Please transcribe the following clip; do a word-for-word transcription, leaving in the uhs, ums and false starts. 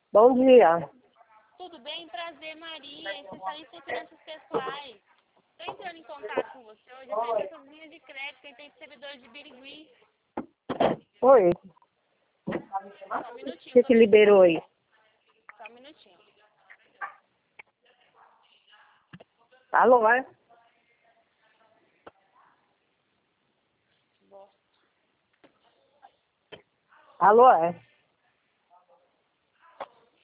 Bom dia. Tudo bem? Prazer, Maria, especialista em finanças pessoais. Estou entrando em contato com você hoje até essas linhas de crédito, quem tem servidor de Birigui. Oi. Só um minutinho. Você que liberou aí? Só um minutinho. Alô, é? Alô, é?